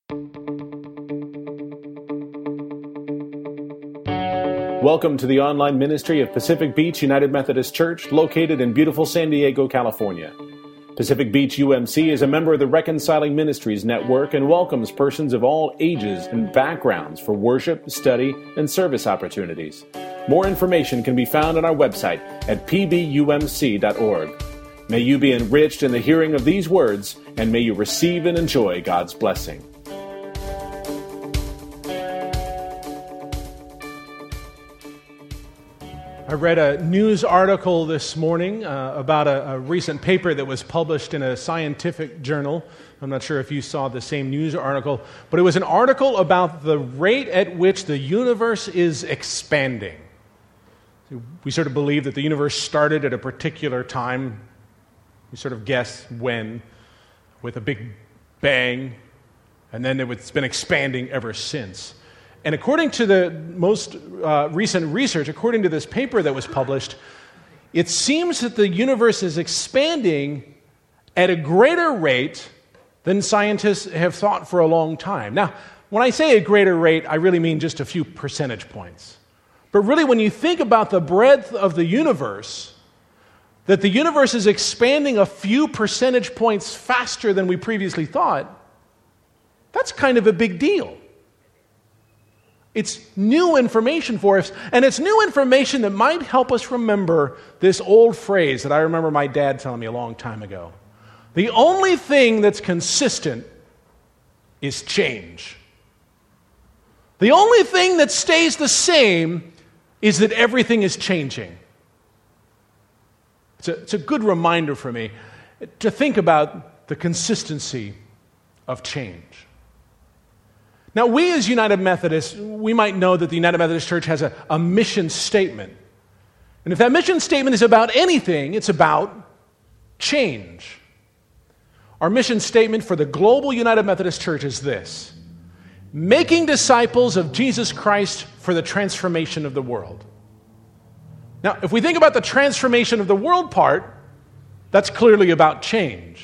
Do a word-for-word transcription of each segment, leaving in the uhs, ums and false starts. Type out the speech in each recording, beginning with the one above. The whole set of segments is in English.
Welcome to the online ministry of Pacific Beach United Methodist Church, located in beautiful San Diego, California. Pacific Beach U M C is a member of the Reconciling Ministries Network and welcomes persons of all ages and backgrounds for worship, study, and service opportunities. More information can be found on our website at p b u m c dot org. May you be enriched in the hearing of these words, and may you receive and enjoy God's blessing. I read a news article this morning uh, about a, a recent paper that was published in a scientific journal. I'm not sure if you saw the same news article, but it was an article about the rate at which the universe is expanding. We sort of believe that the universe started at a particular time. We sort of guess when, with a big bang, and then it's been expanding ever since. And according to the most uh, recent research, according to this paper that was published, it seems that the universe is expanding at a greater rate than scientists have thought for a long time. Now, when I say a greater rate, I really mean just a few percentage points. But really, when you think about the breadth of the universe, that the universe is expanding a few percentage points faster than we previously thought, that's kind of a big deal. It's new information for us, and it's new information that might help us remember this old phrase that I remember my dad telling me a long time ago. The only thing that's consistent is change. The only thing that stays the same is that everything is changing. It's a, it's a good reminder for me to think about the consistency of change. Now, we as United Methodists, we might know that the United Methodist Church has a, a mission statement. And if that mission statement is about anything, it's about change. Our mission statement for the global United Methodist Church is this: making disciples of Jesus Christ for the transformation of the world. Now, if we think about the transformation of the world part, that's clearly about change.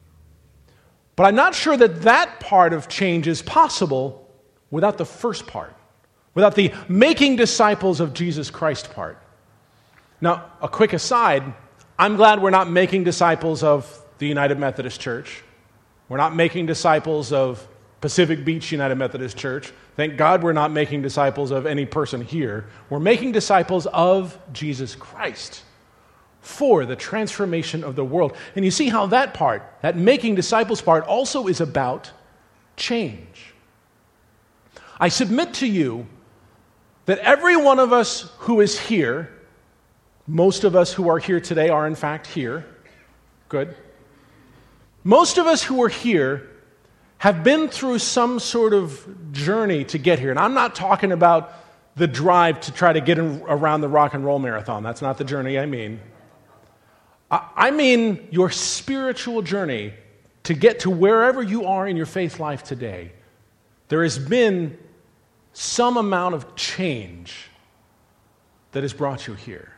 But I'm not sure that that part of change is possible without the first part, without the making disciples of Jesus Christ part. Now, a quick aside, I'm glad we're not making disciples of the United Methodist Church. We're not making disciples of Pacific Beach United Methodist Church. Thank God we're not making disciples of any person here. We're making disciples of Jesus Christ for the transformation of the world. And you see how that part, that making disciples part, also is about change. I submit to you that every one of us who is here, most of us who are here today are in fact here. Good. Most of us who are here have been through some sort of journey to get here. And I'm not talking about the drive to try to get in, around the rock and roll marathon. That's not the journey I mean. I mean your spiritual journey to get to wherever you are in your faith life today. There has been some amount of change that has brought you here.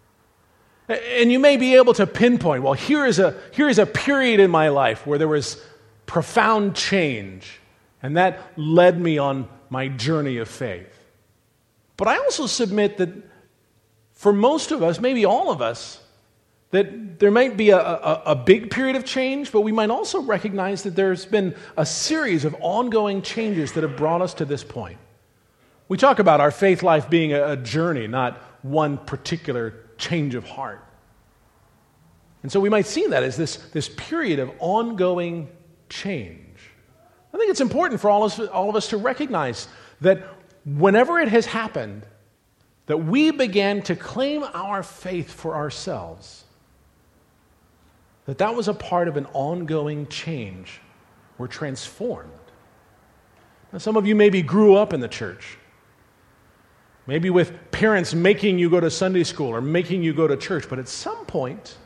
And you may be able to pinpoint, well, here is a, here is a period in my life where there was profound change, and that led me on my journey of faith. But I also submit that for most of us, maybe all of us, that there might be a, a, a big period of change, but we might also recognize that there's been a series of ongoing changes that have brought us to this point. We talk about our faith life being a, a journey, not one particular change of heart. And so we might see that as this, this period of ongoing change. I think it's important for all of us, all of us to recognize that whenever it has happened, that we began to claim our faith for ourselves, that that was a part of an ongoing change. We're transformed. Now, some of you maybe grew up in the church. Maybe with parents making you go to Sunday school or making you go to church. But at some point,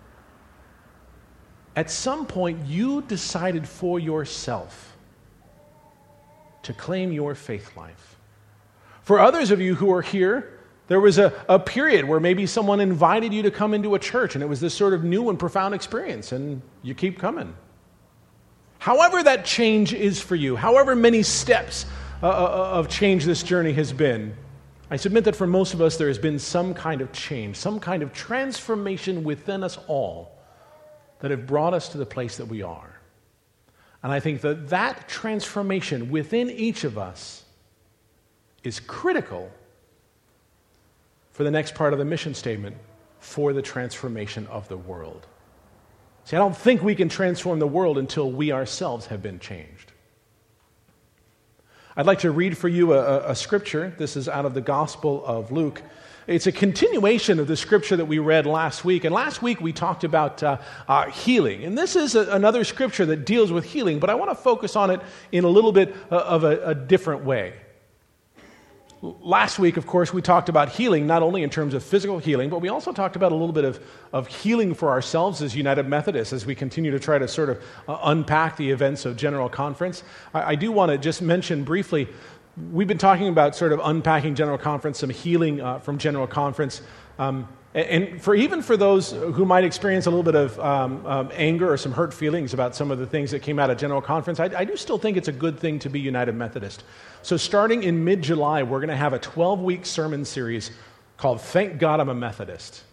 at some point, you decided for yourself to claim your faith life. For others of you who are here, there was a, a period where maybe someone invited you to come into a church, and it was this sort of new and profound experience, and you keep coming. However that change is for you, however many steps uh, of change this journey has been, I submit that for most of us there has been some kind of change, some kind of transformation within us all that have brought us to the place that we are. And I think that that transformation within each of us is critical for the next part of the mission statement, for the transformation of the world. See, I don't think we can transform the world until we ourselves have been changed. I'd like to read for you a, a scripture. This is out of the Gospel of Luke. It's a continuation of the scripture that we read last week. And last week we talked about uh, uh, healing. And this is a, another scripture that deals with healing, but I want to focus on it in a little bit uh, of a, a different way. Last week, of course, we talked about healing, not only in terms of physical healing, but we also talked about a little bit of, of healing for ourselves as United Methodists as we continue to try to sort of uh, unpack the events of General Conference. I, I do want to just mention briefly, we've been talking about sort of unpacking General Conference, some healing uh, from General Conference. Um, and for even for those who might experience a little bit of um, um, anger or some hurt feelings about some of the things that came out of General Conference, I, I do still think it's a good thing to be United Methodist. So starting in mid-July, we're going to have a twelve-week sermon series called Thank God I'm a Methodist.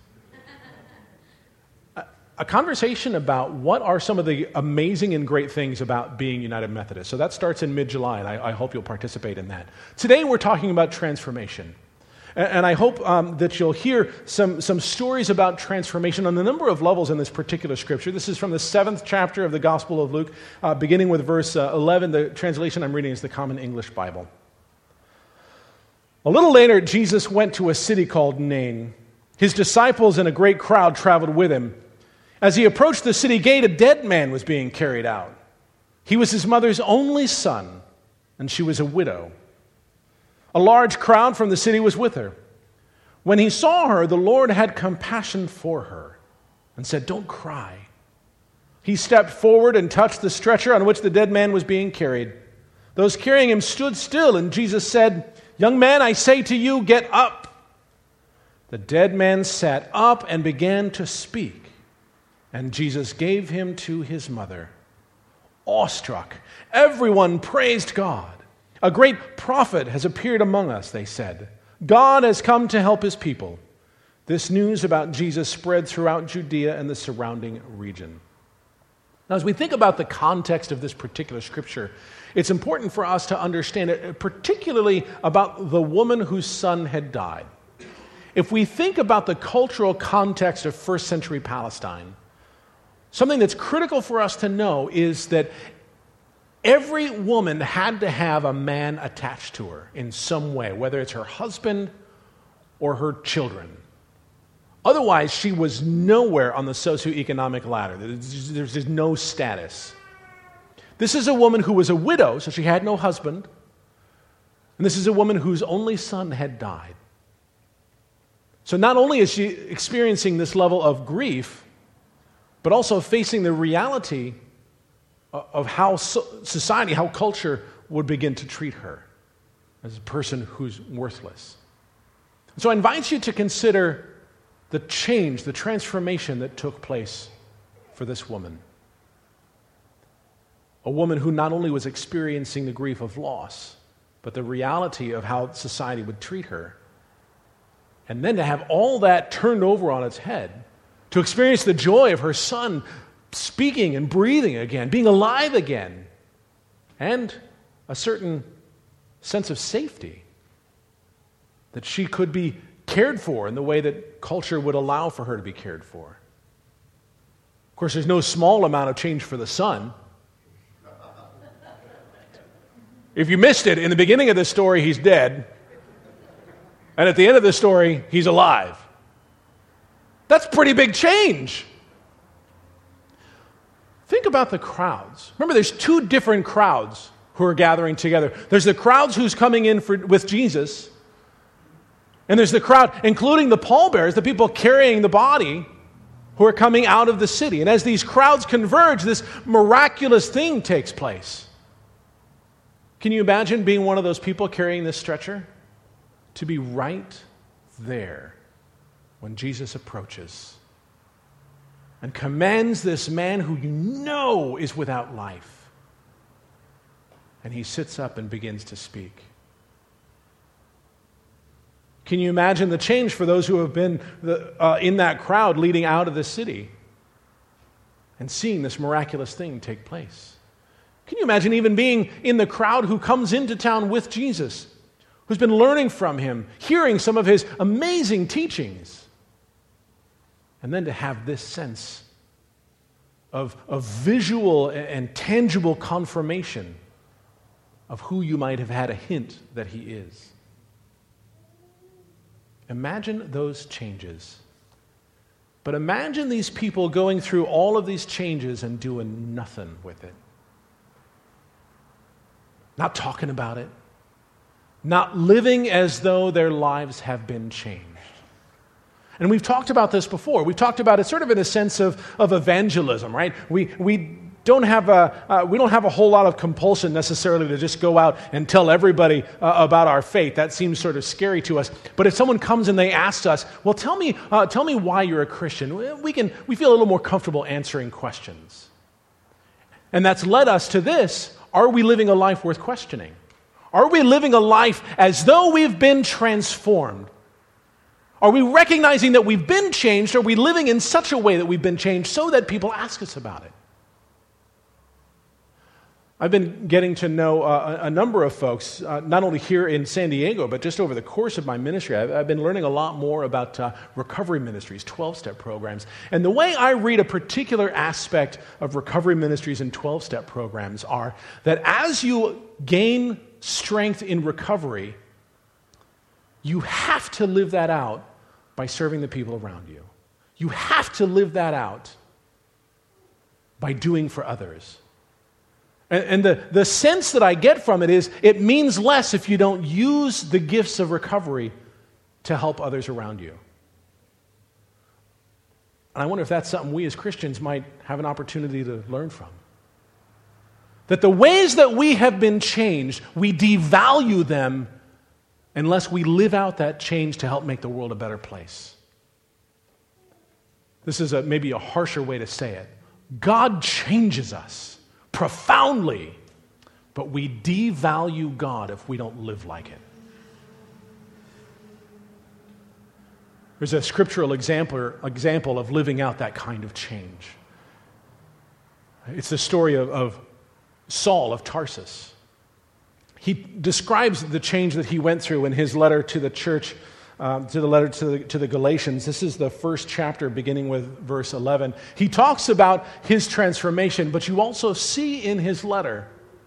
a, a conversation about what are some of the amazing and great things about being United Methodist. So that starts in mid-July, and I, I hope you'll participate in that. Today we're talking about transformation. And I hope um, that you'll hear some, some stories about transformation on a number of levels in this particular scripture. This is from the seventh chapter of the Gospel of Luke, uh, beginning with verse uh, eleven. The translation I'm reading is the Common English Bible. A little later, Jesus went to a city called Nain. His disciples and a great crowd traveled with him. As he approached the city gate, a dead man was being carried out. He was his mother's only son, and she was a widow. A large crowd from the city was with her. When he saw her, the Lord had compassion for her and said, "Don't cry." He stepped forward and touched the stretcher on which the dead man was being carried. Those carrying him stood still, and Jesus said, "Young man, I say to you, get up." The dead man sat up and began to speak, and Jesus gave him to his mother. Awestruck, everyone praised God. "A great prophet has appeared among us," they said. "God has come to help his people." This news about Jesus spread throughout Judea and the surrounding region. Now, as we think about the context of this particular scripture, it's important for us to understand it, particularly about the woman whose son had died. If we think about the cultural context of first century Palestine, something that's critical for us to know is that every woman had to have a man attached to her in some way, whether it's her husband or her children. Otherwise, she was nowhere on the socioeconomic ladder. There's, there's, there's no status. This is a woman who was a widow, so she had no husband. And this is a woman whose only son had died. So not only is she experiencing this level of grief, but also facing the reality of how society, how culture would begin to treat her as a person who's worthless. So I invite you to consider the change, the transformation that took place for this woman. A woman who not only was experiencing the grief of loss, but the reality of how society would treat her. And then to have all that turned over on its head, to experience the joy of her son speaking and breathing again, being alive again, and a certain sense of safety that she could be cared for in the way that culture would allow for her to be cared for. Of course, there's no small amount of change for the son. If you missed it, in the beginning of this story, he's dead, and at the end of the story, he's alive. That's pretty big change. Think about the crowds. Remember, there's two different crowds who are gathering together. There's the crowds who's coming in for, with Jesus, and there's the crowd, including the pallbearers, the people carrying the body, who are coming out of the city. And as these crowds converge, this miraculous thing takes place. Can you imagine being one of those people carrying this stretcher? To be right there when Jesus approaches and commands this man who you know is without life and he sits up and begins to speak. Can you imagine the change for those who have been the, uh, in that crowd leading out of the city and seeing this miraculous thing take place? Can you imagine even being in the crowd who comes into town with Jesus, who's been learning from him, hearing some of his amazing teachings, and then to have this sense of, of visual and tangible confirmation of who you might have had a hint that he is? Imagine those changes. But imagine these people going through all of these changes and doing nothing with it. Not talking about it. Not living as though their lives have been changed. And we've talked about this before. We've talked about it sort of in a sense of, of evangelism, right? We we don't have a uh, we don't have a whole lot of compulsion necessarily to just go out and tell everybody uh, about our faith. That seems sort of scary to us. But if someone comes and they ask us, "Well, tell me uh, tell me why you're a Christian," we can we feel a little more comfortable answering questions. And that's led us to this: are we living a life worth questioning? Are we living a life as though we've been transformed? Are we recognizing that we've been changed? Are we living in such a way that we've been changed so that people ask us about it? I've been getting to know uh, a number of folks, uh, not only here in San Diego, but just over the course of my ministry. I've, I've been learning a lot more about uh, recovery ministries, twelve-step programs. And the way I read a particular aspect of recovery ministries and twelve-step programs are that as you gain strength in recovery, you have to live that out by serving the people around you. You have to live that out by doing for others. And, and the, the sense that I get from it is it means less if you don't use the gifts of recovery to help others around you. And I wonder if that's something we as Christians might have an opportunity to learn from. That the ways that we have been changed, we devalue them unless we live out that change to help make the world a better place. This is a, maybe a harsher way to say it. God changes us profoundly, but we devalue God if we don't live like it. There's a scriptural example, example of living out that kind of change. It's the story of, of Saul of Tarsus. He describes the change that he went through in his letter to the church, um, to the letter to the, to the Galatians. This is the first chapter, beginning with verse eleven. He talks about his transformation, but you also see in his letter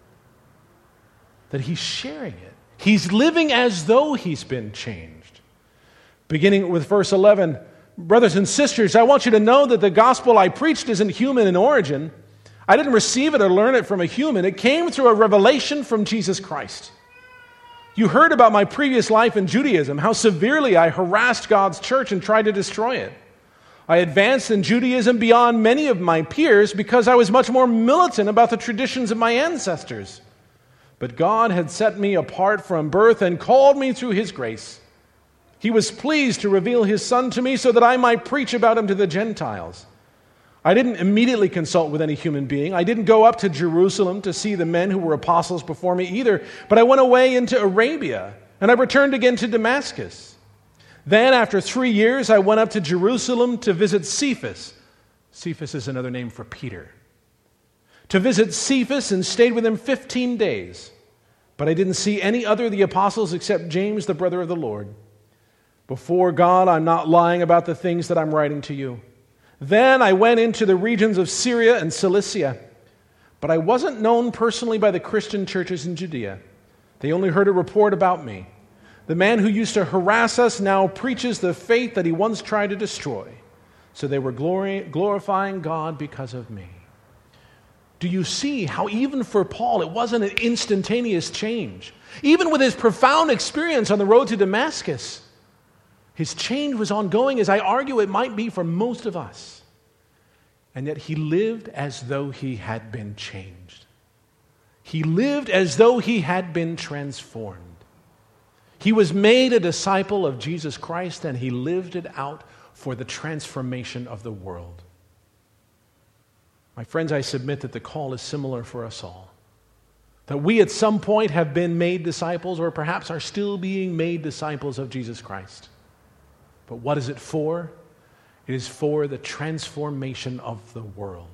that he's sharing it. He's living as though he's been changed. Beginning with verse eleven, brothers and sisters, I want you to know that the gospel I preached isn't human in origin. I didn't receive it or learn it from a human. It came through a revelation from Jesus Christ. You heard about my previous life in Judaism, how severely I harassed God's church and tried to destroy it. I advanced in Judaism beyond many of my peers because I was much more militant about the traditions of my ancestors. But God had set me apart from birth and called me through His grace. He was pleased to reveal His Son to me so that I might preach about Him to the Gentiles. I didn't immediately consult with any human being. I didn't go up to Jerusalem to see the men who were apostles before me either, but I went away into Arabia, and I returned again to Damascus. Then, after three years, I went up to Jerusalem to visit Cephas. Cephas is another name for Peter. To visit Cephas and stayed with him fifteen days. But I didn't see any other of the apostles except James, the brother of the Lord. Before God, I'm not lying about the things that I'm writing to you. Then I went into the regions of Syria and Cilicia, but I wasn't known personally by the Christian churches in Judea. They only heard a report about me. The man who used to harass us now preaches the faith that he once tried to destroy. So they were glory, glorifying God because of me. Do you see how even for Paul it wasn't an instantaneous change? Even with his profound experience on the road to Damascus, his change was ongoing, as I argue it might be for most of us. And yet he lived as though he had been changed. He lived as though he had been transformed. He was made a disciple of Jesus Christ, and he lived it out for the transformation of the world. My friends, I submit that the call is similar for us all. That we at some point have been made disciples, or perhaps are still being made disciples of Jesus Christ. But what is it for? It is for the transformation of the world.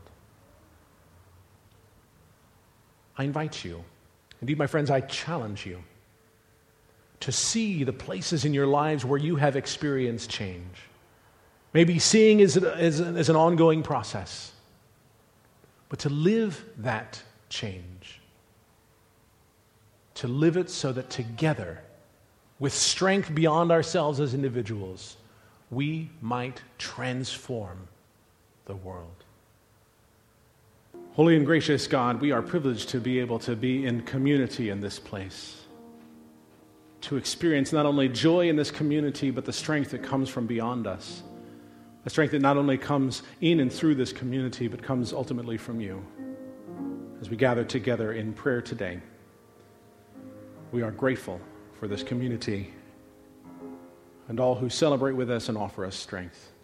I invite you, indeed, my friends, I challenge you to see the places in your lives where you have experienced change. Maybe seeing is, is, is an ongoing process, but to live that change. To live it so that together, with strength beyond ourselves as individuals, we might transform the world. Holy and gracious God, we are privileged to be able to be in community in this place, to experience not only joy in this community, but the strength that comes from beyond us, the strength that not only comes in and through this community, but comes ultimately from you. As we gather together in prayer today, we are grateful for this community and all who celebrate with us and offer us strength.